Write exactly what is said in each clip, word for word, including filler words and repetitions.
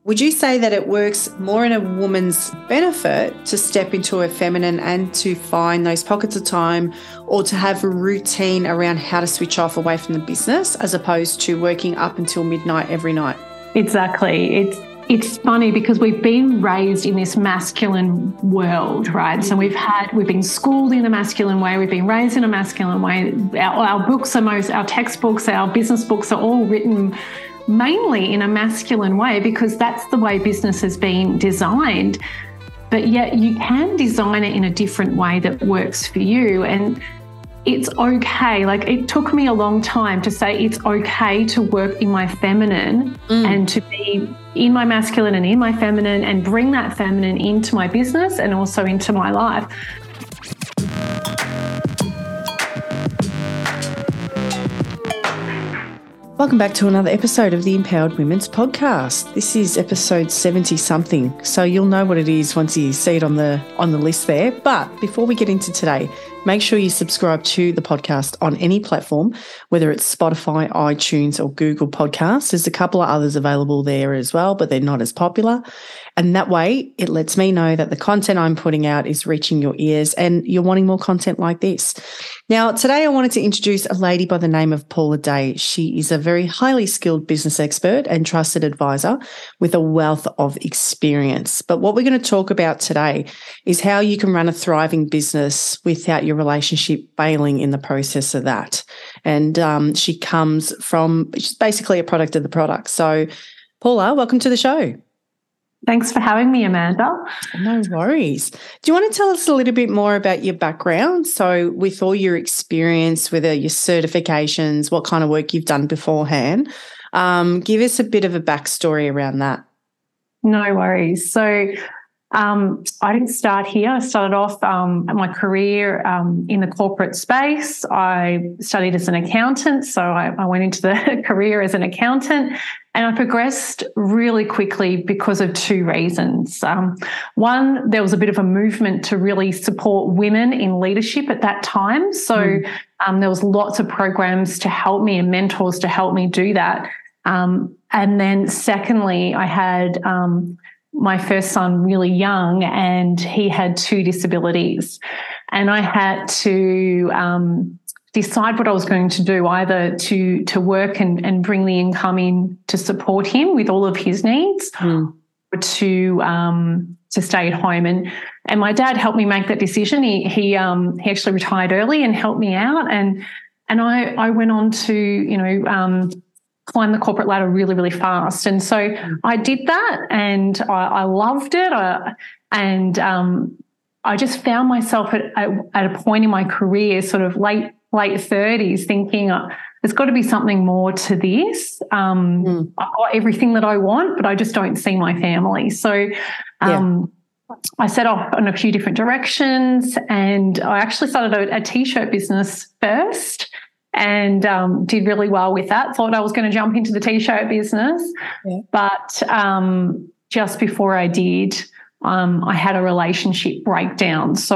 Would you say that it works more in a woman's benefit to step into her feminine and to find those pockets of time, or to have a routine around how to switch off away from the business as opposed to working up until midnight every night? Exactly. It's it's funny because we've been raised in this masculine world, right? So we've had we've been schooled in a masculine way, we've been raised in a masculine way. Our, our books are most our textbooks, our business books are all written mainly in a masculine way because that's the way business has been designed. But yet you can design it in a different way that works for you. And it's okay. Like, it took me a long time to say it's okay to work in my feminine mm. and to be in my masculine and in my feminine and bring that feminine into my business and also into my life. Welcome back to another episode of the Empowered Women's Podcast. This is episode seventy something, so you'll know what it is once you see it on the on the list there. But before we get into today, make sure you subscribe to the podcast on any platform, whether it's Spotify, iTunes, or Google Podcasts. There's a couple of others available there as well, but they're not as popular. And that way, it lets me know that the content I'm putting out is reaching your ears and you're wanting more content like this. Now, today I wanted to introduce a lady by the name of Paula Day. She is a very highly skilled business expert and trusted advisor with a wealth of experience. But what we're going to talk about today is how you can run a thriving business without your relationship failing in the process of that. And um, she comes from, she's basically a product of the product. So, Paula, welcome to the show. Thanks for having me, Amanda. No worries. Do you want to tell us a little bit more about your background? So with all your experience, whether your certifications, what kind of work you've done beforehand, um, give us a bit of a backstory around that. No worries. So um, I didn't start here. I started off um, my career um, in the corporate space. I studied as an accountant, so I, I went into the career as an accountant. And I progressed really quickly because of two reasons. Um, one, there was a bit of a movement to really support women in leadership at that time. So mm. um, there was lots of programs to help me and mentors to help me do that. Um, and then secondly, I had um, my first son really young and he had two disabilities. And I had to um, decide what I was going to do, either to to work and, and bring the income in to support him with all of his needs, mm. or to um, to stay at home. And and my dad helped me make that decision. He he um he actually retired early and helped me out. And and I I went on to you know um, climb the corporate ladder really really fast. And so mm. I did that, and I, I loved it. I, and um, I just found myself at, at at a point in my career, sort of late. late thirties, thinking uh, there's got to be something more to this. Um, mm. I've got everything that I want, but I just don't see my family. So um, yeah. I set off in a few different directions, and I actually started a, a T-shirt business first and um, did really well with that. Thought I was going to jump into the T-shirt business, yeah. but um, just before I did, Um, I had a relationship breakdown. So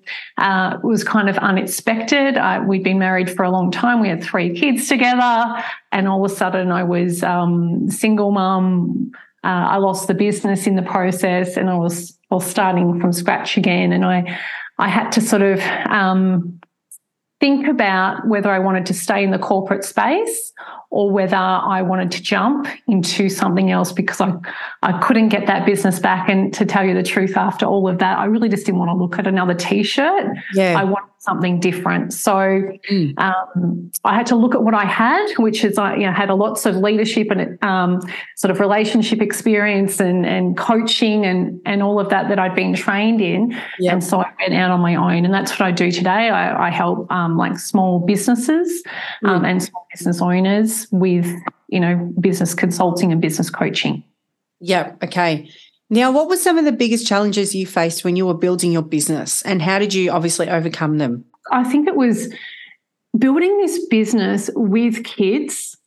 uh, it was kind of unexpected. Uh, we'd been married for a long time. We had three kids together, and all of a sudden I was um, single mum. Uh, I lost the business in the process, and I was, I was starting from scratch again. And I, I had to sort of um, think about whether I wanted to stay in the corporate space or whether I wanted to jump into something else, because I, I couldn't get that business back. And to tell you the truth, after all of that, I really just didn't want to look at another T-shirt. Yeah. I wanted something different. So mm. um, I had to look at what I had, which is I you know, had a lots of leadership and um, sort of relationship experience and, and coaching and, and all of that that I'd been trained in. Yep. And so I went out on my own, and that's what I do today. I, I help um, like small businesses um, mm. and small business owners with, you know, business consulting and business coaching. Yeah. Okay. Now, what were some of the biggest challenges you faced when you were building your business, and how did you obviously overcome them? I think it was building this business with kids.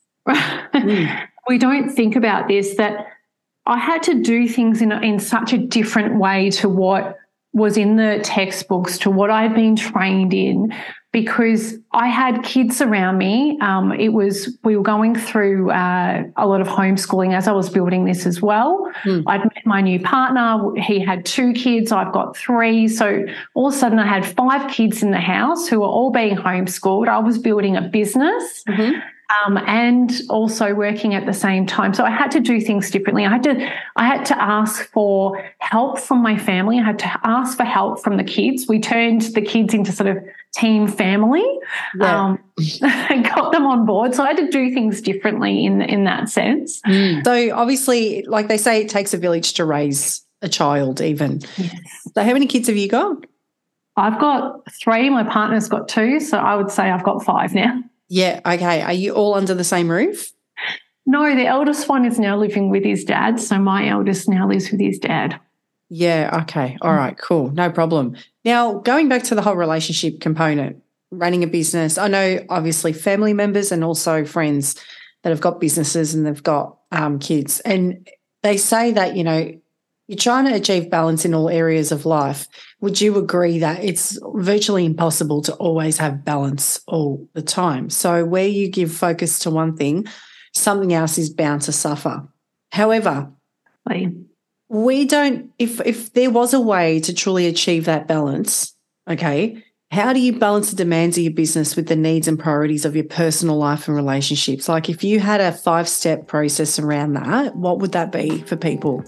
Mm. We don't think about this, that I had to do things in, in such a different way to what was in the textbooks to what I'd been trained in, because I had kids around me. Um, it was we were going through uh, a lot of homeschooling as I was building this as well. Mm. I'd met my new partner. He had two kids. I've got three. So all of a sudden I had five kids in the house who were all being homeschooled. I was building a business. Mm-hmm. Um, and also working at the same time. So I had to do things differently. I had to I had to ask for help from my family. I had to ask for help from the kids. We turned the kids into sort of team family, yeah. um, and got them on board. So I had to do things differently in, in that sense. Mm. So obviously, like they say, it takes a village to raise a child even. Yes. So how many kids have you got? I've got three. My partner's got two. So I would say I've got five now. Yeah, okay. Are you all under the same roof? No, the eldest one is now living with his dad, so my eldest now lives with his dad. Yeah, okay. All right, cool. No problem. Now, going back to the whole relationship component, running a business, I know obviously family members and also friends that have got businesses and they've got um, kids, and they say that, you know, you're trying to achieve balance in all areas of life. Would you agree that it's virtually impossible to always have balance all the time? So where you give focus to one thing, something else is bound to suffer. However, right. we don't, if if there was a way to truly achieve that balance, okay, how do you balance the demands of your business with the needs and priorities of your personal life and relationships? Like if you had a five-step process around that, what would that be for people?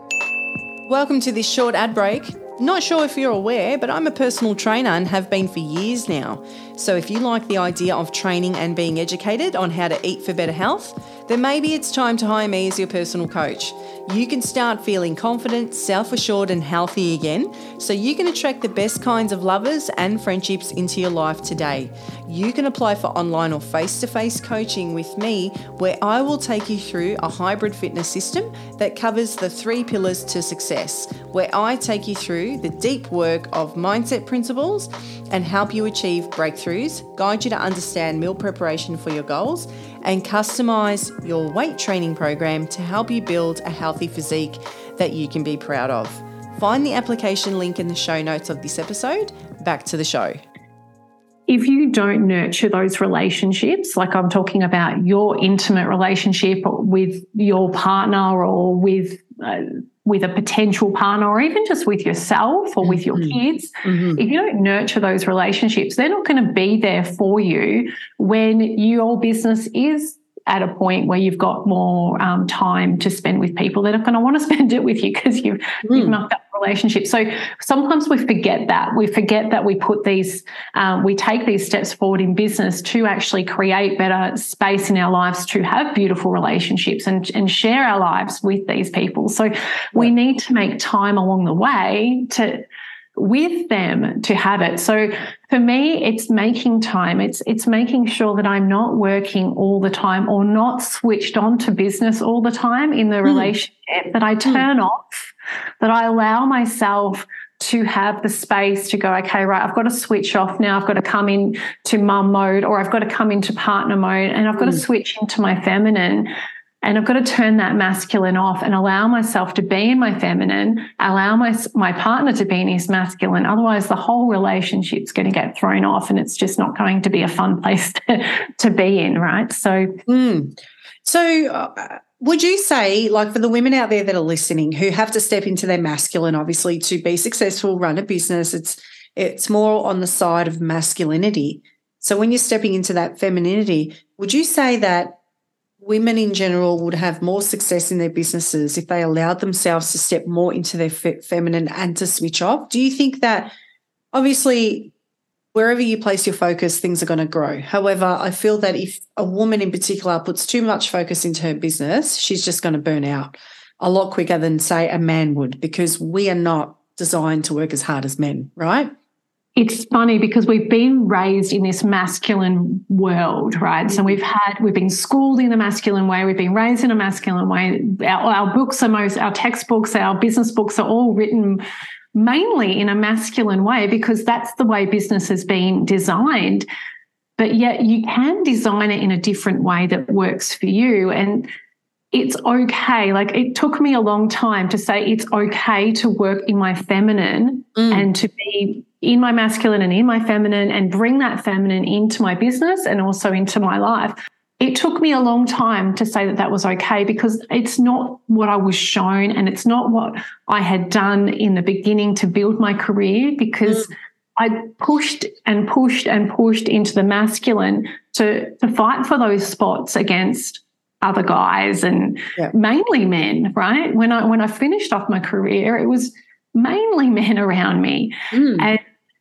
Welcome to this short ad break. Not sure if you're aware, but I'm a personal trainer and have been for years now. So if you like the idea of training and being educated on how to eat for better health, then maybe it's time to hire me as your personal coach. You can start feeling confident, self-assured and healthy again, so you can attract the best kinds of lovers and friendships into your life today. You can apply for online or face-to-face coaching with me, where I will take you through a hybrid fitness system that covers the three pillars to success, where I take you through the deep work of mindset principles and help you achieve breakthroughs, guide you to understand meal preparation for your goals, and customize your weight training program to help you build a healthy physique that you can be proud of. Find the application link in the show notes of this episode. Back to the show. If you don't nurture those relationships, like I'm talking about your intimate relationship with your partner or with uh, with a potential partner, or even just with yourself or with your mm-hmm. kids, mm-hmm. if you don't nurture those relationships, they're not going to be there for you when your business is at a point where you've got more um, time to spend with people. They're not going to want to spend it with you because you've, mm. you've mucked up the relationship. So sometimes we forget that. We forget that we put these, um, we take these steps forward in business to actually create better space in our lives to have beautiful relationships and, and share our lives with these people. So yeah. we need to make time along the way to with them to have it. So for me, it's making time. It's it's making sure that I'm not working all the time or not switched on to business all the time in the mm. relationship, that I turn mm. off, that I allow myself to have the space to go, okay, right, I've got to switch off now. I've got to come in to mum mode, or I've got to come into partner mode, and I've got mm. to switch into my feminine. And I've got to turn that masculine off and allow myself to be in my feminine, allow my my partner to be in his masculine. Otherwise, the whole relationship's going to get thrown off and it's just not going to be a fun place to, to be in, right? So, mm. so uh, would you say, like for the women out there that are listening who have to step into their masculine, obviously, to be successful, run a business, it's it's more on the side of masculinity. So when you're stepping into that femininity, would you say that women in general would have more success in their businesses if they allowed themselves to step more into their fe- feminine and to switch off? Do you think that obviously wherever you place your focus, things are going to grow? However, I feel that if a woman in particular puts too much focus into her business, she's just going to burn out a lot quicker than, say, a man would, because we are not designed to work as hard as men, right? It's funny because we've been raised in this masculine world, right? So we've had, we've been schooled in a masculine way. We've been raised in a masculine way. Our, our books are most, our textbooks, our business books are all written mainly in a masculine way because that's the way business has been designed. But yet you can design it in a different way that works for you. And it's okay. Like, it took me a long time to say it's okay to work in my feminine mm. and to be in my masculine and in my feminine and bring that feminine into my business and also into my life. It took me a long time to say that that was okay, because it's not what I was shown and it's not what I had done in the beginning to build my career, because mm. I pushed and pushed and pushed into the masculine to, to fight for those spots against other guys and yeah. mainly men, right? When I when I finished off my career, it was mainly men around me. Mm. And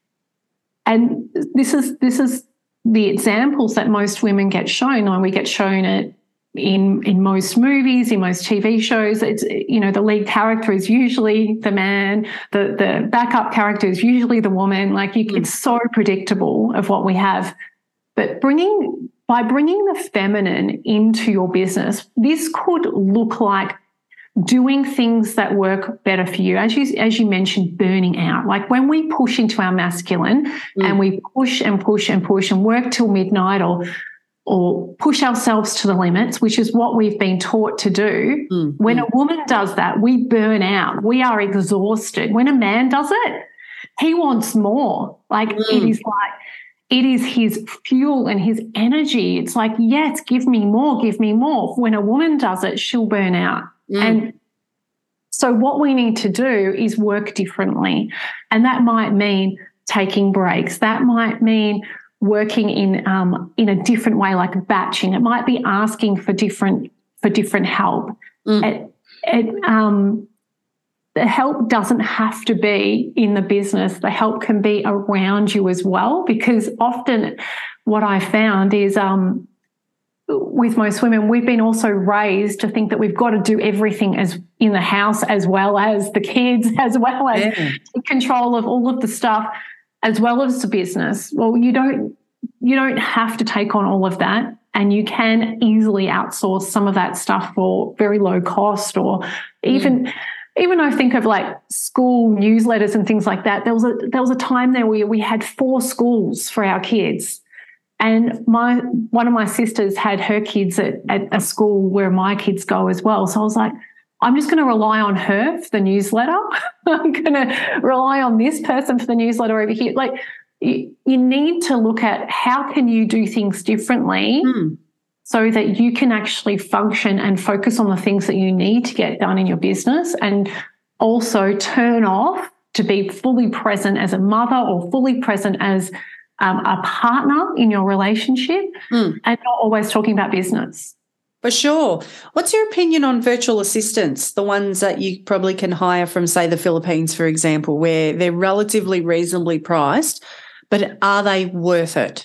and this is this is the examples that most women get shown, and we get shown it in in most movies, in most T V shows. It's, you know, the lead character is usually the man, the the backup character is usually the woman. Like, you, mm. it's so predictable of what we have. But bringing by bringing the feminine into your business, this could look like doing things that work better for you. As you as you mentioned, burning out. Like, when we push into our masculine mm. and we push and push and push and work till midnight, or or push ourselves to the limits, which is what we've been taught to do. Mm. When mm. a woman does that, we burn out. We are exhausted. When a man does it, he wants more. Like, mm. it is like, it is his fuel and his energy. It's like, yes, give me more, give me more. When a woman does it, she'll burn out. Mm. And so what we need to do is work differently. And that might mean taking breaks. That might mean working in um, in a different way, like batching. It might be asking for different for different help. Mm. It, it, um, the help doesn't have to be in the business. The help can be around you as well, because often what I found is um, with most women, we've been also raised to think that we've got to do everything as in the house, as well as the kids, as well as yeah. control of all of the stuff, as well as the business. Well, you don't you don't have to take on all of that, and you can easily outsource some of that stuff for very low cost, or even mm. even I think of like school newsletters and things like that. There was a there was a time there where we had four schools for our kids, and my one of my sisters had her kids at, at a school where my kids go as well. So I was like, I'm just going to rely on her for the newsletter. I'm going to rely on this person for the newsletter over here. Like, you, you need to look at how can you do things differently mm. so that you can actually function and focus on the things that you need to get done in your business, and also turn off to be fully present as a mother or fully present as um, a partner in your relationship mm. and not always talking about business. For sure. What's your opinion on virtual assistants, the ones that you probably can hire from, say, the Philippines, for example, where they're relatively reasonably priced, but are they worth it?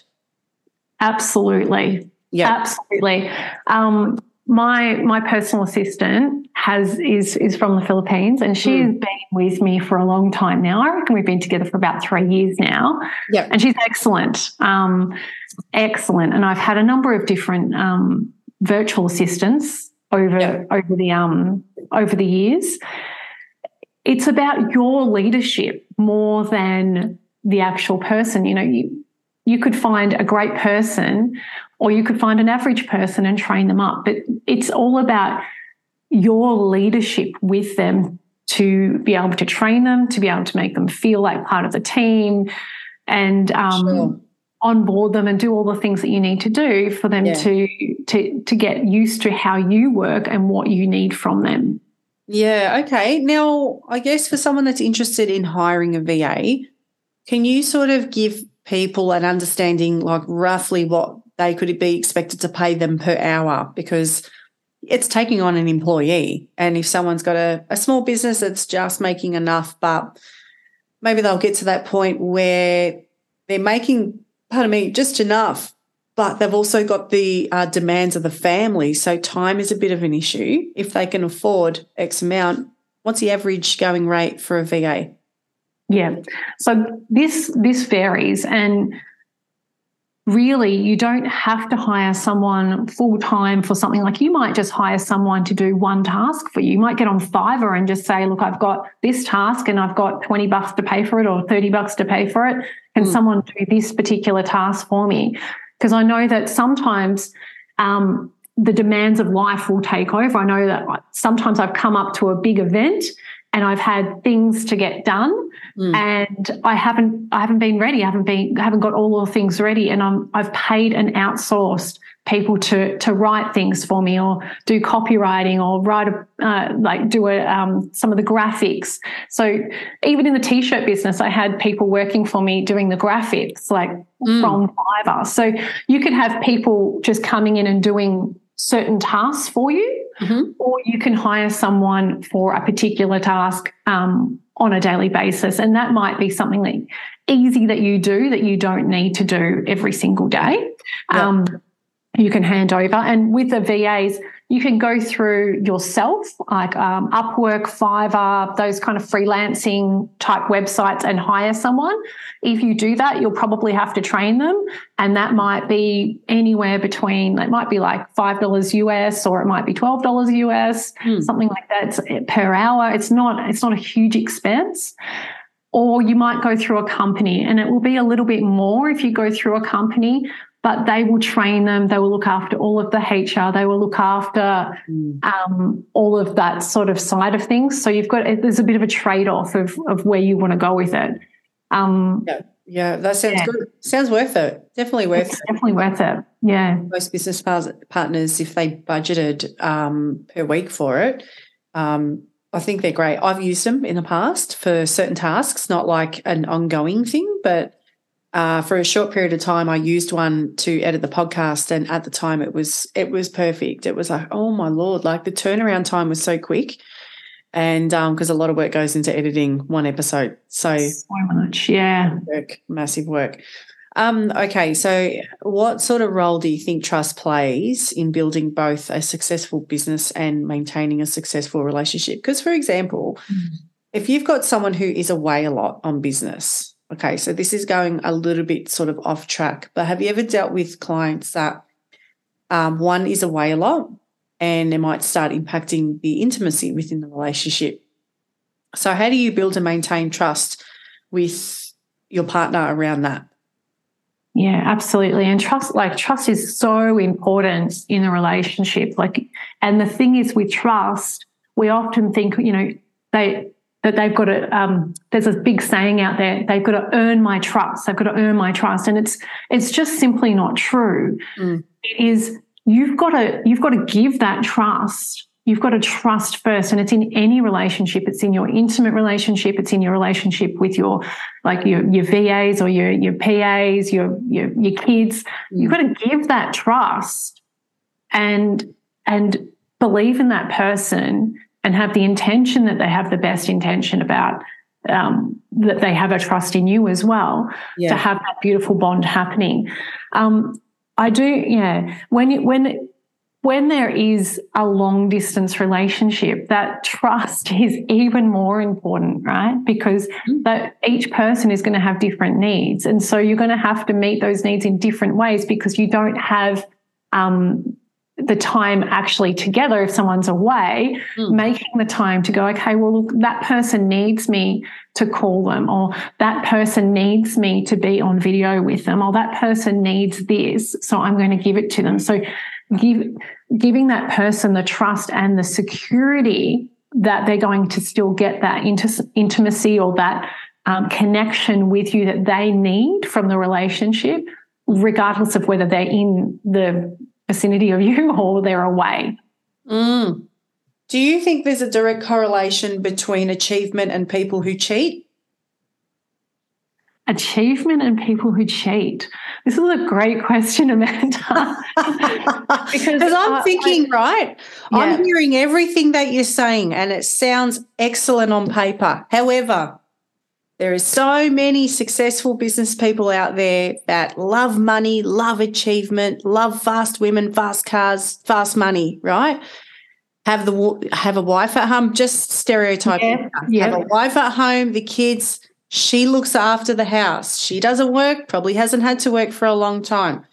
Absolutely. Yeah. Absolutely. Um, my my personal assistant has is is from the Philippines, and she's mm. been with me for a long time now. I reckon we've been together for about three years now. Yeah. And she's excellent. Um, excellent. And I've had a number of different um virtual assistants over yeah. over the um over the years. It's about your leadership more than the actual person. You know, you you could find a great person, or you could find an average person and train them up, but it's all about your leadership with them, to be able to train them, to be able to make them feel like part of the team, and um sure. onboard them and do all the things that you need to do for them yeah. to to to get used to how you work and what you need from them. Yeah, okay. Now, I guess for someone that's interested in hiring a V A, can you sort of give people an understanding, like roughly what they could be expected to pay them per hour? Because it's taking on an employee, and if someone's got a, a small business that's just making enough, but maybe they'll get to that point where they're making, pardon me, just enough, but they've also got the uh, demands of the family. So time is a bit of an issue. If they can afford X amount, what's the average going rate for a V A? Yeah. So this this varies, and really you don't have to hire someone full-time for something. Like, you might just hire someone to do one task for you. You might get on Fiverr and just say, look, I've got this task and I've got twenty bucks to pay for it, or thirty bucks to pay for it. Can mm. someone do this particular task for me? Because I know that sometimes um, the demands of life will take over. I know that sometimes I've come up to a big event and I've had things to get done, mm. and I haven't I haven't been ready. I haven't been I haven't got all the things ready, and I'm I've paid and outsourced people to to write things for me, or do copywriting, or write a uh, like do a um, some of the graphics. So even in the t-shirt business, I had people working for me doing the graphics, like mm. from Fiverr. So you could have people just coming in and doing certain tasks for you, mm-hmm. or you can hire someone for a particular task um, on a daily basis, and that might be something that easy that you do that you don't need to do every single day. Yeah. Um, you can hand over. And with the V As, you can go through yourself, like um, Upwork, Fiverr, those kind of freelancing type websites, and hire someone. If you do that, you'll probably have to train them, and that might be anywhere between, it might be like five dollars U S, or it might be twelve dollars U S, mm. something like that. It's per hour. It's not, it's not a huge expense. Or you might go through a company, and it will be a little bit more if you go through a company, but they will train them. They will look after all of the H R. They will look after mm. um, all of that sort of side of things. So you've got, there's a bit of a trade-off of, of where you want to go with it. Um, yeah, yeah, that sounds yeah. good. Sounds worth it. Definitely worth it's it. Definitely worth it. Yeah. Most business partners, if they budgeted um, per week for it, um, I think they're great. I've used them in the past for certain tasks, not like an ongoing thing, but Uh, for a short period of time, I used one to edit the podcast, and at the time it was it was perfect. It was like, oh my Lord, like the turnaround time was so quick, and because um, a lot of work goes into editing one episode, so so much, yeah, work, massive work. Um, okay, so what sort of role do you think trust plays in building both a successful business and maintaining a successful relationship? Because, for example, mm. if you've got someone who is away a lot on business. Okay, so this is going a little bit sort of off track, but have you ever dealt with clients that um, one is away a lot and it might start impacting the intimacy within the relationship? So how do you build and maintain trust with your partner around that? Yeah, absolutely. And trust, like trust is so important in a relationship. Like, and the thing is with trust, we often think, you know, they, that they've got to, um, there's a big saying out there, they've got to earn my trust, they've got to earn my trust. And it's it's just simply not true. Mm. It is, you've got to, you've got to give that trust. You've got to trust first. And it's in any relationship. It's in your intimate relationship. It's in your relationship with your, like your, your V As or your, your P As, your, your, your kids. Mm. You've got to give that trust and, and believe in that person, and have the intention that they have the best intention about, um, that they have a trust in you as well, yeah. to have that beautiful bond happening. Um, I do, yeah. When you, when when there is a long distance relationship, that trust is even more important, right? Because mm-hmm. that each person is going to have different needs, and so you're going to have to meet those needs in different ways because you don't have um, the time actually together. If someone's away, mm. making the time to go, okay, well, look, that person needs me to call them, or that person needs me to be on video with them, or that person needs this, so I'm going to give it to them. So give, giving that person the trust and the security that they're going to still get that inti- intimacy or that um, connection with you that they need from the relationship, regardless of whether they're in the vicinity of you or they're away. Mm. Do you think there's a direct correlation between achievement and people who cheat? Achievement and people who cheat. This is a great question, Amanda. Because I'm uh, thinking, I, right, yeah. I'm hearing everything that you're saying and it sounds excellent on paper. However, there are so many successful business people out there that love money, love achievement, love fast women, fast cars, fast money, right? Have the have a wife at home, just stereotyping. Yeah, yeah. Have a wife at home, the kids, she looks after the house. She doesn't work, probably hasn't had to work for a long time.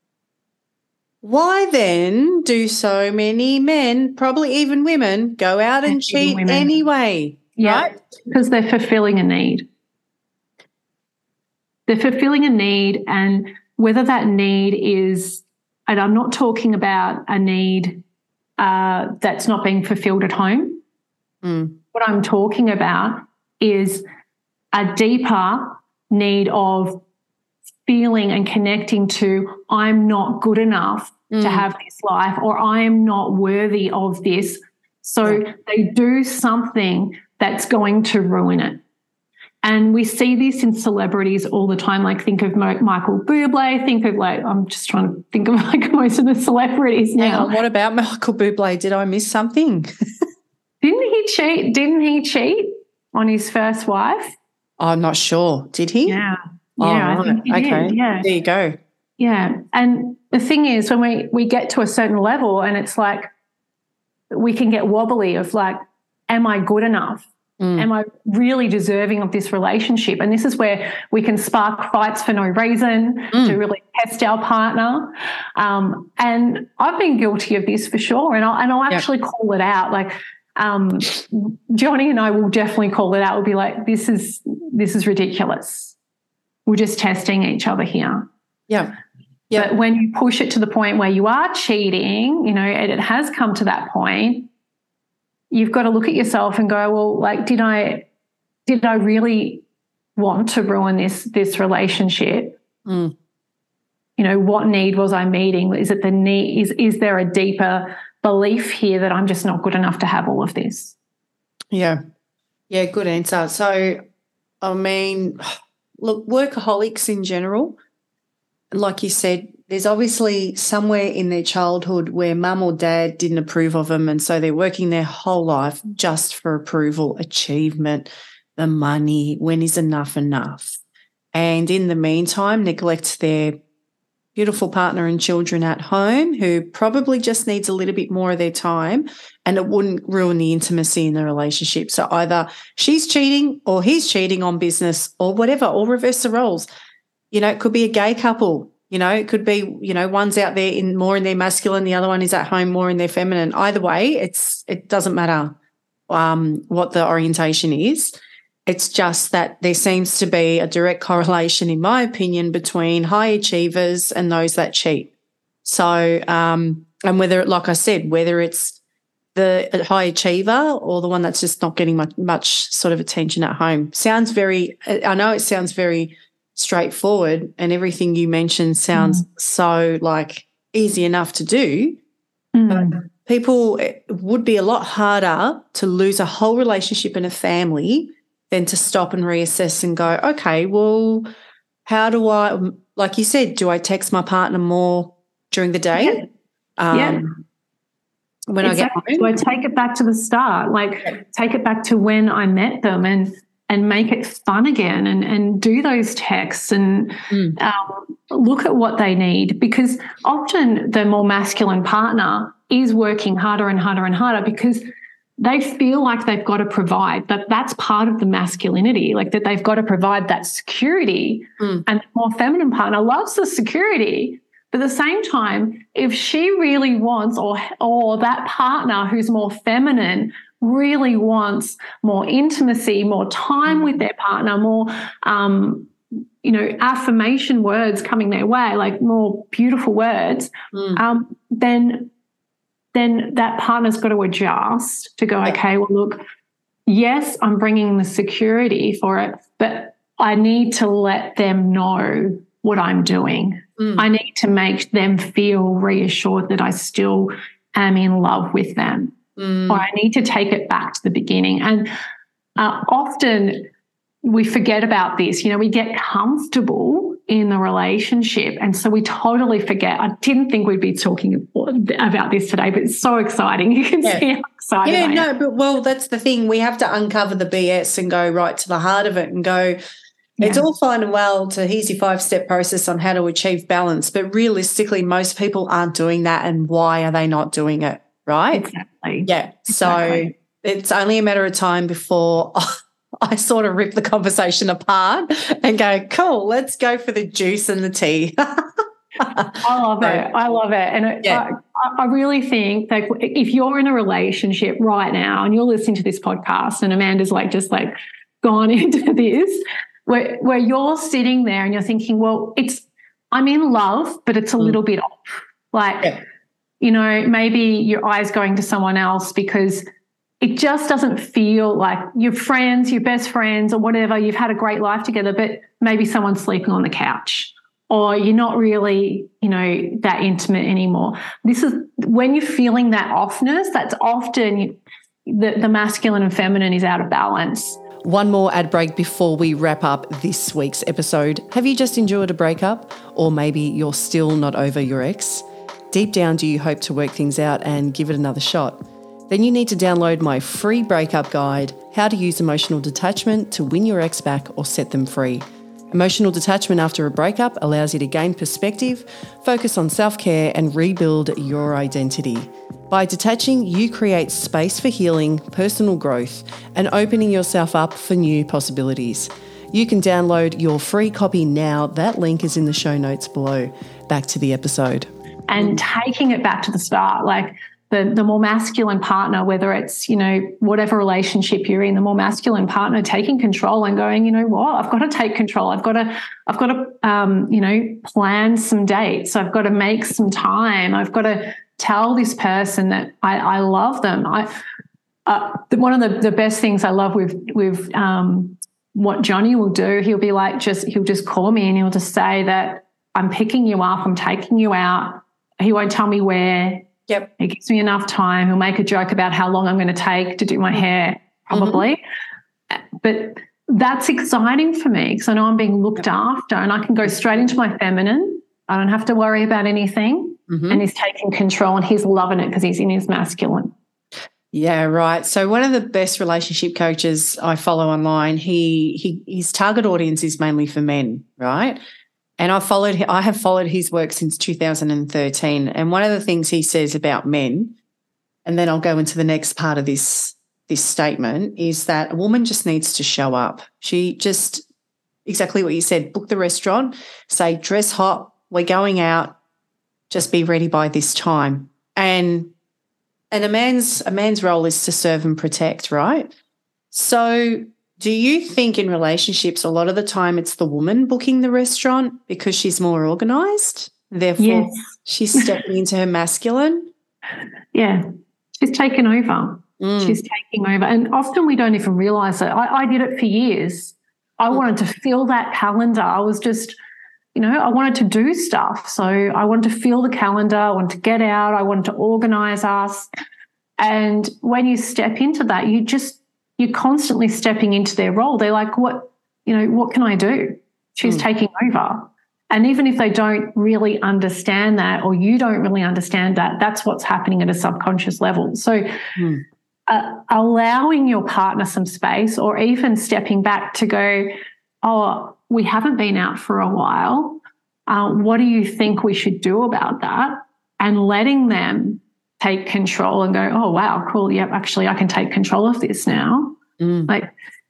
Why then do so many men, probably even women, go out and, and cheat women. anyway? Yeah, right? Because they're fulfilling a need. They're fulfilling a need, and whether that need is and I'm not talking about a need uh, that's not being fulfilled at home. Mm. What I'm talking about is a deeper need of feeling and connecting to, I'm not good enough mm. to have this life, or I am not worthy of this. So yeah. they do something that's going to ruin it. And we see this in celebrities all the time. Like, think of Mo- Michael Bublé. Think of, like, I'm just trying to think of like most of the celebrities now. Hang on, what about Michael Bublé? Did I miss something? Didn't he cheat? Didn't he cheat on his first wife? I'm not sure. Did he? Yeah. Oh, yeah, right. I think he okay. did. Yeah. There you go. Yeah. And the thing is, when we, we get to a certain level, and it's like we can get wobbly of like, am I good enough? Mm. Am I really deserving of this relationship? And this is where we can spark fights for no reason mm. to really test our partner. Um, and I've been guilty of this for sure. And I'll, and I'll actually yep. call it out. Like, um, Johnny and I will definitely call it out. We'll be like, this is, this is ridiculous. We're just testing each other here. Yeah. Yeah. But when you push it to the point where you are cheating, you know, and it has come to that point, you've got to look at yourself and go, well, like, did I, did I really want to ruin this, this relationship? Mm. You know, what need was I meeting? Is it the need? Is, is there a deeper belief here that I'm just not good enough to have all of this? Yeah. Yeah. Good answer. So, I mean, look, workaholics in general, like you said, there's obviously somewhere in their childhood where mum or dad didn't approve of them, and so they're working their whole life just for approval, achievement, the money, when is enough enough, and in the meantime neglect their beautiful partner and children at home, who probably just needs a little bit more of their time, and it wouldn't ruin the intimacy in the relationship. So either she's cheating or he's cheating on business or whatever, or reverse the roles. You know, it could be a gay couple. You know, it could be, you know, one's out there in more in their masculine, the other one is at home more in their feminine. Either way, it's it doesn't matter um, what the orientation is. It's just that there seems to be a direct correlation, in my opinion, between high achievers and those that cheat. So, um, and whether, like I said, whether it's the high achiever or the one that's just not getting much, much sort of attention at home. Sounds very, I know it sounds very straightforward, and everything you mentioned sounds mm. so like easy enough to do. Mm. But people, it would be a lot harder to lose a whole relationship in a family than to stop and reassess and go, okay, well, how do I, like you said, do I text my partner more during the day? Yeah. Um, yeah. When exactly. I get home? Do I take it back to the start? Like yeah. take it back to when I met them and and make it fun again, and, and do those texts and mm. um, look at what they need, because often the more masculine partner is working harder and harder and harder because they feel like they've got to provide, that that's part of the masculinity, like that they've got to provide that security. Mm. And the more feminine partner loves the security. But at the same time, if she really wants, or or that partner who's more feminine really wants more intimacy, more time with their partner, more, um, you know, affirmation words coming their way, like more beautiful words, mm. um, then then that partner's got to adjust to go, okay, well, look, yes, I'm bringing the security for it, but I need to let them know what I'm doing. Mm. I need to make them feel reassured that I still am in love with them. Mm. Or I need to take it back to the beginning. And uh, often we forget about this. You know, we get comfortable in the relationship, and so we totally forget. I didn't think we'd be talking about this today, but it's so exciting. You can yeah. see how excited yeah, I am. Yeah, no, but, well, that's the thing. We have to uncover the B S and go right to the heart of it and go, yeah. It's all fine and well to here's your five-step process on how to achieve balance, but realistically most people aren't doing that, and why are they not doing it? Right? Exactly. Yeah. Exactly. So it's only a matter of time before I sort of rip the conversation apart and go, cool, let's go for the juice and the tea. I love so, it. I love it. And it, yeah. I, I really think that if you're in a relationship right now and you're listening to this podcast and Amanda's like just like gone into this, where, where you're sitting there and you're thinking, well, it's I'm in love, but it's a little bit off. Like, Yeah. you know, maybe your eye's going to someone else because it just doesn't feel like your friends, your best friends or whatever, you've had a great life together, but maybe someone's sleeping on the couch or you're not really, you know, that intimate anymore. This is when you're feeling that offness, that's often the, the masculine and feminine is out of balance. One more ad break before we wrap up this week's episode. Have you just endured a breakup? Or maybe you're still not over your ex? Deep down, do you hope to work things out and give it another shot? Then you need to download my free breakup guide, How to Use Emotional Detachment to Win Your Ex Back or Set Them Free. Emotional detachment after a breakup allows you to gain perspective, focus on self-care and rebuild your identity. By detaching, you create space for healing, personal growth, and opening yourself up for new possibilities. You can download your free copy now. That link is in the show notes below. Back to the episode. And taking it back to the start, like the, the more masculine partner, whether it's, you know, whatever relationship you're in, the more masculine partner taking control and going, you know what, I've got to take control. I've got to, I've got to, um, you know, plan some dates. I've got to make some time. I've got to tell this person that I, I love them. I, uh, one of the, the best things I love with, with um, what Johnny will do, he'll be like, just, he'll just call me and he'll just say that I'm picking you up, I'm taking you out. He won't tell me where. Yep. He gives me enough time. He'll make a joke about how long I'm going to take to do my hair, probably. Mm-hmm. But that's exciting for me because I know I'm being looked yep. after and I can go straight into my feminine. I don't have to worry about anything. Mm-hmm. And he's taking control and he's loving it because he's in his masculine. Yeah, right. So one of the best relationship coaches I follow online, he he his target audience is mainly for men, right? And I followed, I have followed his work since two thousand thirteen. And one of the things he says about men, and then I'll go into the next part of this, this statement, is that a woman just needs to show up. She just, exactly what you said, book the restaurant, say, dress hot, we're going out, just be ready by this time. And and a man's a man's role is to serve and protect, right? So do you think in relationships a lot of the time it's the woman booking the restaurant because she's more organised, therefore yes. she's stepping into her masculine? Yeah, she's taken over. Mm. She's taking over. And often we don't even realise it. I, I did it for years. I mm. wanted to fill that calendar. I was just, you know, I wanted to do stuff. So I wanted to fill the calendar. I wanted to get out. I wanted to organise us. And when you step into that, you just, you're constantly stepping into their role. They're like, what, you know, what can I do? She's mm. taking over. And even if they don't really understand that or you don't really understand that, that's what's happening at a subconscious level. So mm. uh, allowing your partner some space or even stepping back to go, oh, we haven't been out for a while. Uh, what do you think we should do about that? And letting them take control and go, oh, wow, cool. Yep, actually, I can take control of this now. Mm. Like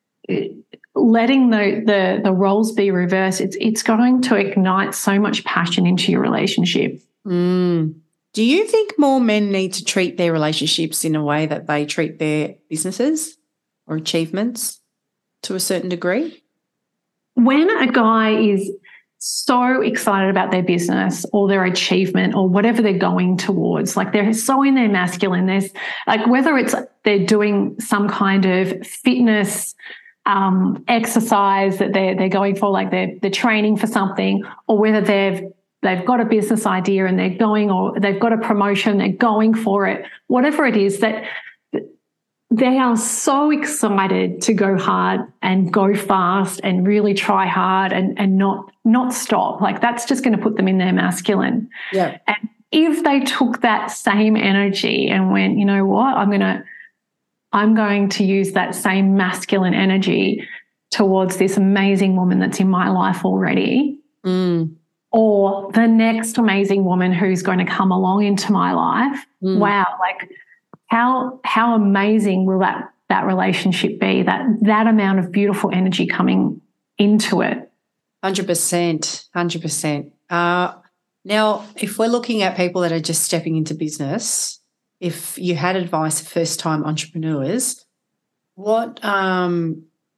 letting the, the the roles be reversed, it's it's going to ignite so much passion into your relationship. Mm. Do you think more men need to treat their relationships in a way that they treat their businesses or achievements to a certain degree? When a guy is so excited about their business or their achievement or whatever they're going towards, like they're so in their masculine, there's like whether it's they're doing some kind of fitness um, exercise that they're they're going for, like they're they're training for something, or whether they've they've got a business idea and they're going, or they've got a promotion, they're going for it, whatever it is, that they are so excited to go hard and go fast and really try hard and, and not not stop. Like that's just going to put them in their masculine. Yeah. And if they took that same energy and went, you know what, I'm gonna I'm going to use that same masculine energy towards this amazing woman that's in my life already, mm. or the next amazing woman who's going to come along into my life. Mm. Wow, like How how amazing will that that relationship be, that that amount of beautiful energy coming into it? one hundred percent, one hundred percent. Uh, now, if we're looking at people that are just stepping into business, if you had advice for first-time entrepreneurs, what um,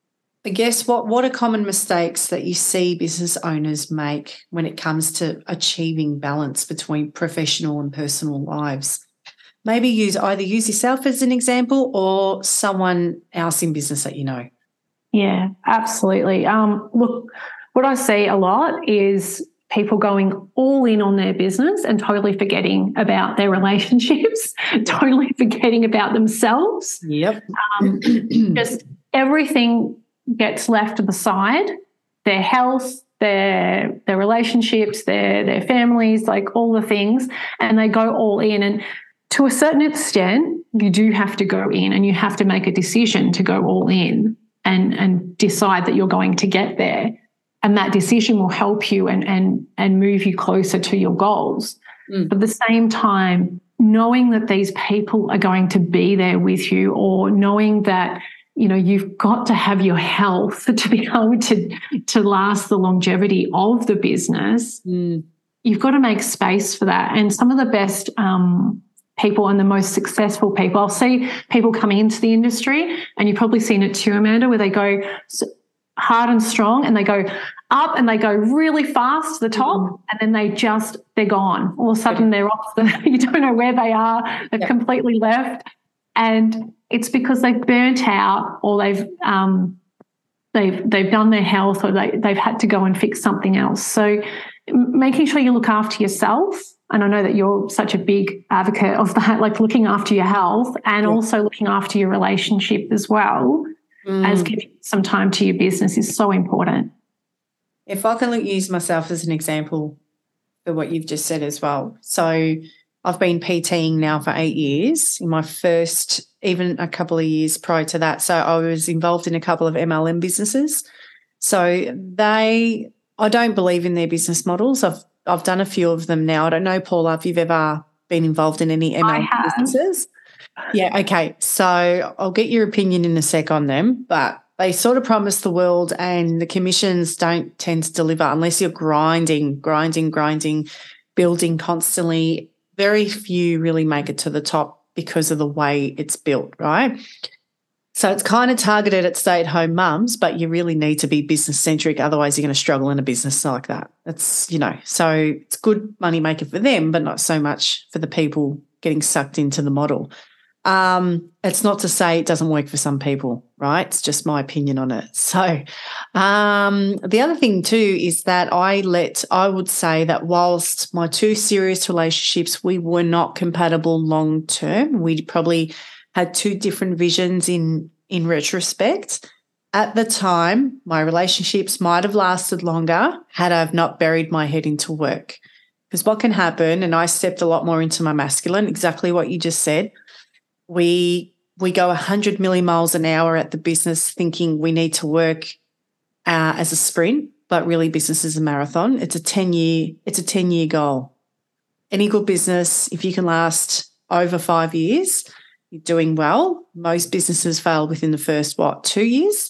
I guess what, what are common mistakes that you see business owners make when it comes to achieving balance between professional and personal lives? Maybe use either use yourself as an example or someone else in business that you know. Yeah, absolutely. Um, look, what I see a lot is people going all in on their business and totally forgetting about their relationships, totally forgetting about themselves. Yep. Um, just everything gets left to the side, their health, their their relationships, their their families, like all the things, and they go all in. And to a certain extent, you do have to go in and you have to make a decision to go all in and, and decide that you're going to get there. And that decision will help you and, and, and move you closer to your goals. Mm. But at the same time, knowing that these people are going to be there with you, or knowing that, you know, you've got to have your health to be able to, to last the longevity of the business, mm. you've got to make space for that. And some of the best um, people and the most successful people, I'll see people coming into the industry, and you've probably seen it too, Amanda, where they go hard and strong and they go up and they go really fast to the top, mm. and then they just, they're gone. All of a sudden they're off, the, you don't know where they are, they've yep. completely left. And it's because they've burnt out, or they've um, they've they've done their health, or they, they've had to go and fix something else. So making sure you look after yourself, and I know that you're such a big advocate of that, like looking after your health and yeah. also looking after your relationship as well, mm. as giving some time to your business is so important. If I can use myself as an example for what you've just said as well. So I've been PTing now for eight years. In my first, even a couple of years prior to that, so I was involved in a couple of M L M businesses. So they, I don't believe in their business models. I've I've done a few of them now. I don't know, Paula, if you've ever been involved in any M L M businesses. Yeah, okay. So I'll get your opinion in a sec on them, but they sort of promise the world, and the commissions don't tend to deliver unless you're grinding, grinding, grinding, building constantly. Very few really make it to the top because of the way it's built, right? So it's kind of targeted at stay-at-home mums, but you really need to be business-centric, otherwise you're going to struggle in a business like that. It's, you know, so it's good money maker for them, but not so much for the people getting sucked into the model. Um, it's not to say it doesn't work for some people, right? It's just my opinion on it. So um, the other thing too is that I let, I would say that whilst my two serious relationships, we were not compatible long term, we probably had two different visions in, in retrospect. At the time, my relationships might have lasted longer had I not buried my head into work. Because what can happen, and I stepped a lot more into my masculine, exactly what you just said, we we go one hundred million miles an hour at the business thinking we need to work uh, as a sprint, but really business is a marathon. It's a ten-year, it's a ten-year goal. Any good business, if you can last over five years, you're doing well. Most businesses fail within the first, what, two years?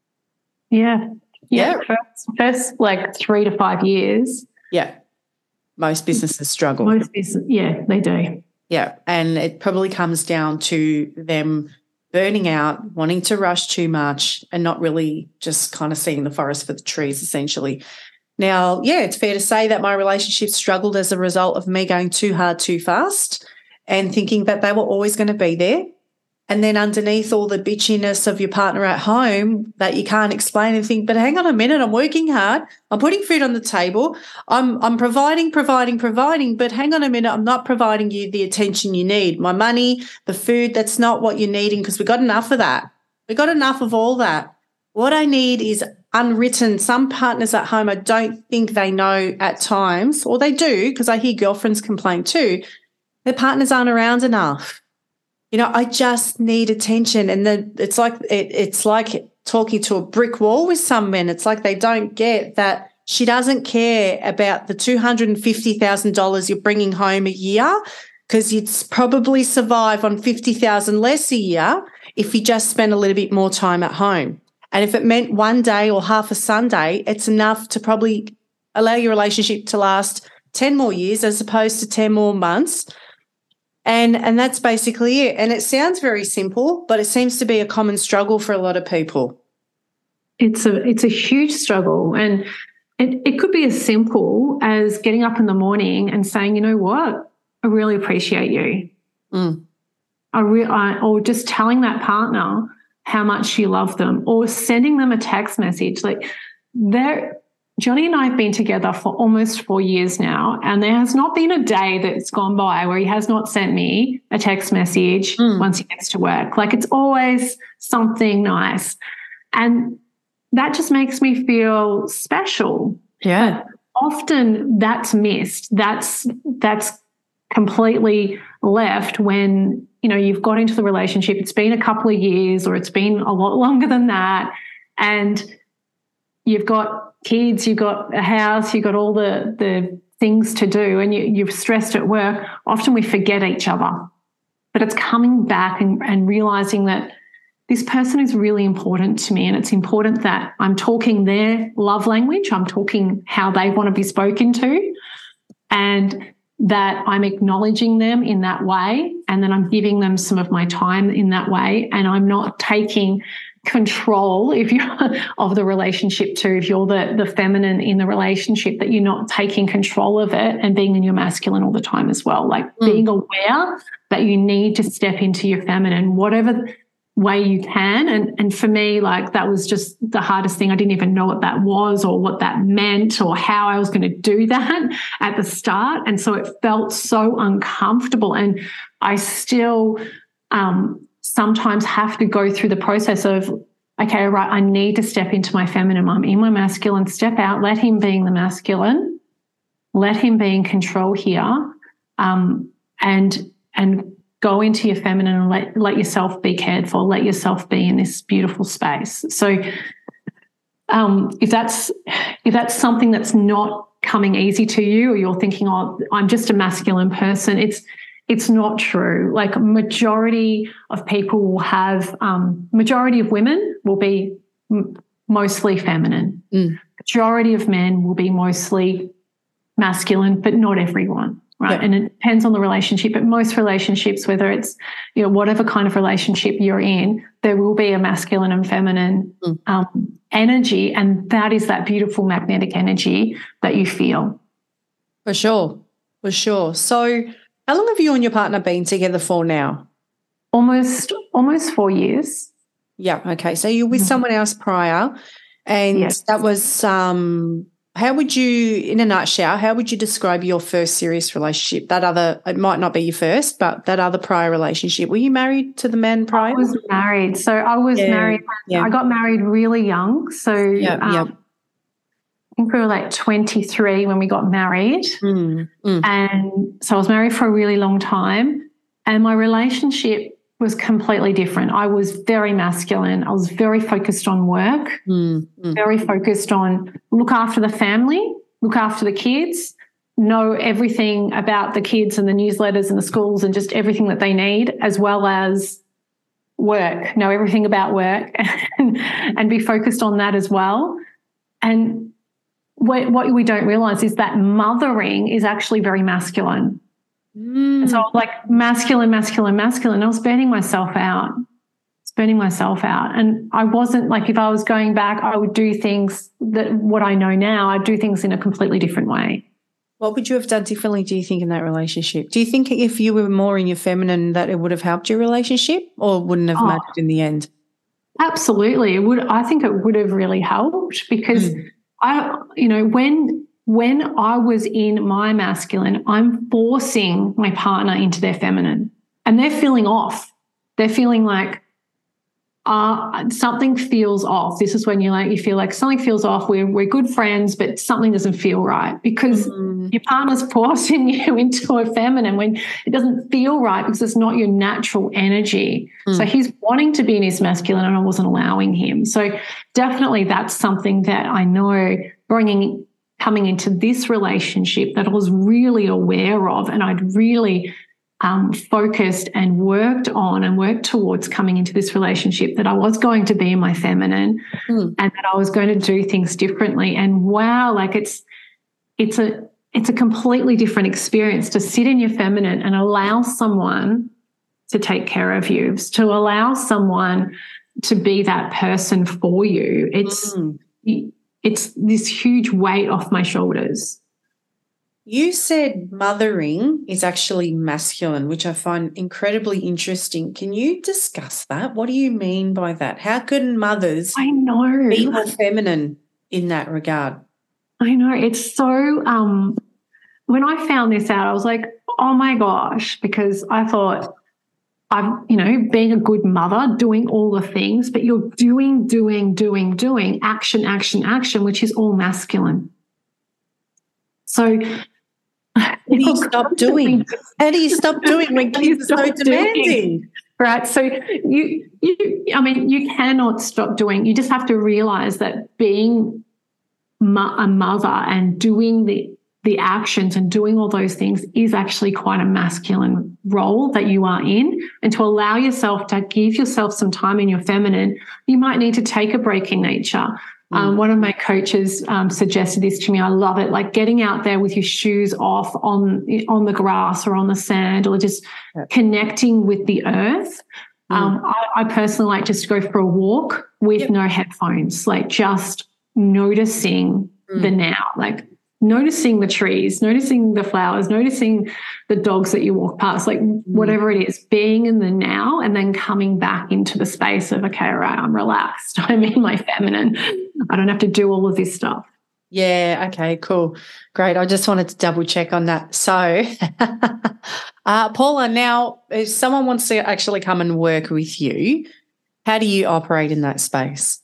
Yeah. Yeah. yeah. First, first, like three to five years. Yeah. Most businesses struggle. Most business, yeah, they do. Yeah, and it probably comes down to them burning out, wanting to rush too much, and not really just kind of seeing the forest for the trees, essentially. Now, yeah, it's fair to say that my relationship struggled as a result of me going too hard too fast and thinking that they were always going to be there. And then underneath all the bitchiness of your partner at home that you can't explain and think, but hang on a minute, I'm working hard, I'm putting food on the table, I'm I'm providing, providing, providing, but hang on a minute, I'm not providing you the attention you need. My money, the food, that's not what you're needing because we've got enough of that. We've got enough of all that. What I need is unwritten. Some partners at home, I don't think they know at times, or they do because I hear girlfriends complain too, their partners aren't around enough. You know, I just need attention, and then it's like it, it's like talking to a brick wall with some men. It's like they don't get that she doesn't care about the two hundred fifty thousand dollars you're bringing home a year, because you'd probably survive on fifty thousand dollars less a year if you just spent a little bit more time at home. And if it meant one day or half a Sunday, it's enough to probably allow your relationship to last ten more years as opposed to ten more months. And and that's basically it. And it sounds very simple, but it seems to be a common struggle for a lot of people. it's a it's a huge struggle, and it, it could be as simple as getting up in the morning and saying, you know what, I really appreciate you. Mm. I, re- I or just telling that partner how much you love them, or sending them a text message. Like, there, Johnny and I have been together for almost four years now, and there has not been a day that's gone by where he has not sent me a text message mm. once he gets to work. Like, it's always something nice. And that just makes me feel special. Yeah. But often that's missed. That's that's completely left when, you know, you've got into the relationship. It's been a couple of years, or it's been a lot longer than that, and you've got kids, you've got a house, you've got all the the things to do, and you, you're stressed at work. Often we forget each other. But it's coming back and, and realising that this person is really important to me, and it's important that I'm talking their love language, I'm talking how they want to be spoken to, and that I'm acknowledging them in that way, and then I'm giving them some of my time in that way, and I'm not taking control if you of the relationship too. If you're the the feminine in the relationship, that you're not taking control of it and being in your masculine all the time as well. Like mm. being aware that you need to step into your feminine, whatever way you can. And and for me, like, that was just the hardest thing. I didn't even know what that was or what that meant or how I was going to do that at the start. And so it felt so uncomfortable. And I still um, sometimes have to go through the process of, okay, right, I need to step into my feminine. I'm in my masculine, step out, let him be in the masculine, let him be in control here, um, and and go into your feminine and let, let yourself be cared for, let yourself be in this beautiful space. So um, if that's if that's something that's not coming easy to you, or you're thinking, oh, I'm just a masculine person, it's it's not true. Like, majority of people will have, um, majority of women will be m- mostly feminine. Mm. Majority of men will be mostly masculine, but not everyone. Right. Yeah. And it depends on the relationship, but most relationships, whether it's, you know, whatever kind of relationship you're in, there will be a masculine and feminine mm. um, energy. And that is that beautiful magnetic energy that you feel. For sure. For sure. So how long have you and your partner been together for now? Almost, almost four years. Yeah. Okay. So you're with mm-hmm. someone else prior, and yes. that was, um, how would you, in a nutshell, how would you describe your first serious relationship? That other, it might not be your first, but that other prior relationship. Were you married to the man prior? I was married. So I was yeah, married. Yeah. I got married really young. So yeah, um, yeah. I think we were like twenty-three when we got married. Mm, mm. And so I was married for a really long time. And my relationship was completely different. I was very masculine. I was very focused on work, mm, mm. very focused on look after the family, look after the kids, know everything about the kids and the newsletters and the schools and just everything that they need, as well as work, know everything about work and, and be focused on that as well. And what, what we don't realise is that mothering is actually very masculine. Mm. And so like masculine, masculine, masculine, I was burning myself out. I was burning myself out. And I wasn't like, if I was going back, I would do things that what I know now, I'd do things in a completely different way. What would you have done differently, do you think, in that relationship? Do you think if you were more in your feminine that it would have helped your relationship, or wouldn't have oh, mattered in the end? Absolutely. It would. I think it would have really helped because mm. I, you know, when When I was in my masculine, I'm forcing my partner into their feminine, and they're feeling off. They're feeling like uh, something feels off. This is when you like you feel like something feels off. We're we're good friends, but something doesn't feel right because mm. your partner's forcing you into a feminine when it doesn't feel right because it's not your natural energy. Mm. So he's wanting to be in his masculine, and I wasn't allowing him. So definitely, that's something that I know bringing. Coming into this relationship that I was really aware of, and I'd really um, focused and worked on and worked towards coming into this relationship, that I was going to be in my feminine mm. and that I was going to do things differently. And wow, like it's it's a it's a completely different experience to sit in your feminine and allow someone to take care of you, to allow someone to be that person for you. It's mm. it's this huge weight off my shoulders. You said mothering is actually masculine, which I find incredibly interesting. Can you discuss that? What do you mean by that? How can mothers I know. be more feminine in that regard? I know. It's so um, when I found this out, I was like, oh my gosh, because I thought I'm, you know, being a good mother, doing all the things, but you're doing, doing, doing, doing, action, action, action, which is all masculine. So how do you stop doing? How do you stop doing when kids are so demanding? Right. So you, you, I mean, you cannot stop doing. You just have to realize that being mo- a mother and doing the the actions and doing all those things is actually quite a masculine role that you are in. And to allow yourself to give yourself some time in your feminine, you might need to take a break in nature. Mm. Um, one of my coaches um, suggested this to me. I love it, like getting out there with your shoes off on, on the grass or on the sand, or just yep. connecting with the earth. Mm. Um, I, I personally like just to go for a walk with yep. no headphones, like just noticing mm. the now, like noticing the trees, noticing the flowers, noticing the dogs that you walk past, like mm. whatever it is, being in the now and then coming back into the space of, okay, all right, I'm relaxed. I'm in my feminine. I don't have to do all of this stuff. Yeah, okay, cool. Great. I just wanted to double check on that. So, uh, Paula, now if someone wants to actually come and work with you, how do you operate in that space?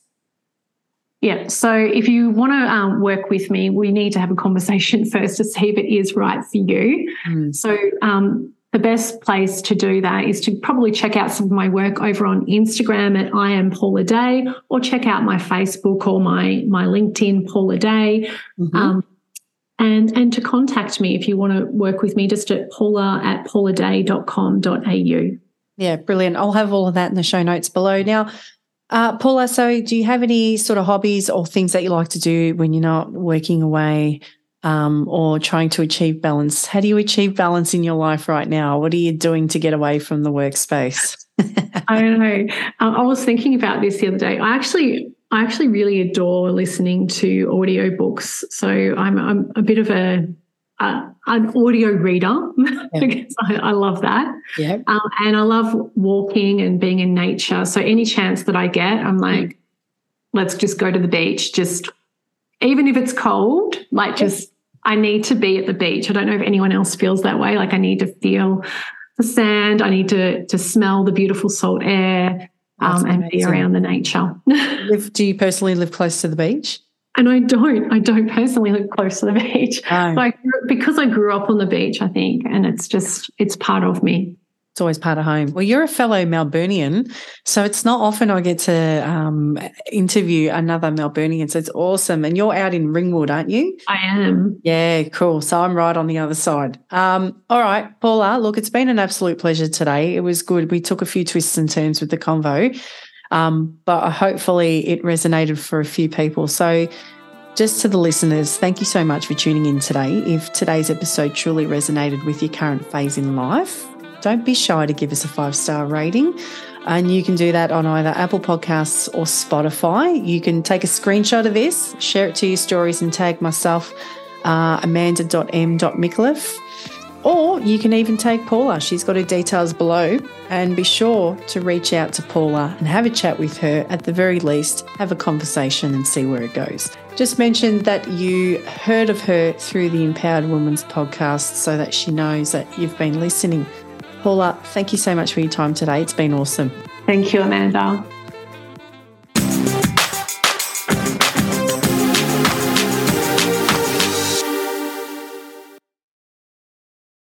Yeah, so if you want to um, work with me, we need to have a conversation first to see if it is right for you. Mm. So um, the best place to do that is to probably check out some of my work over on Instagram at I am Paula Day, or check out my Facebook or my my LinkedIn, Paula Day, mm-hmm. um, and and to contact me if you want to work with me, just at paula at pauladay dot com dot a u. Yeah, brilliant. I'll have all of that in the show notes below. Now, Uh, Paula, so do you have any sort of hobbies or things that you like to do when you're not working away um, or trying to achieve balance? How do you achieve balance in your life right now? What are you doing to get away from the workspace? I don't know. Um, I was thinking about this the other day. I actually I actually really adore listening to audiobooks. So I'm, I'm a bit of a Uh, an audio reader yeah. because I, I love that. Yeah. Um, and I love walking and being in nature. So any chance that I get, I'm like, mm. let's just go to the beach. Just even if it's cold, like just I need to be at the beach. I don't know if anyone else feels that way. Like I need to feel the sand. I need to to smell the beautiful salt air um, and be around the nature. Live, do you personally live close to the beach? And I don't, I don't personally live close to the beach. No. So I grew, because I grew up on the beach, I think, and it's just, it's part of me. It's always part of home. Well, you're a fellow Melburnian, so it's not often I get to um, interview another Melburnian, so it's awesome. And you're out in Ringwood, aren't you? I am. Yeah, cool. So I'm right on the other side. Um, all right, Paula, look, it's been an absolute pleasure today. It was good. We took a few twists and turns with the convo. Um, but hopefully it resonated for a few people. So just to the listeners, thank you so much for tuning in today. If today's episode truly resonated with your current phase in life, don't be shy to give us a five-star rating. And you can do that on either Apple Podcasts or Spotify. You can take a screenshot of this, share it to your stories and tag myself, uh, amanda dot m dot micallef. Or you can even take Paula. She's got her details below, and be sure to reach out to Paula and have a chat with her. At the very least, have a conversation and see where it goes. Just mention that you heard of her through the Empowered Women's podcast so that she knows that you've been listening. Paula, thank you so much for your time today. It's been awesome. Thank you, Amanda.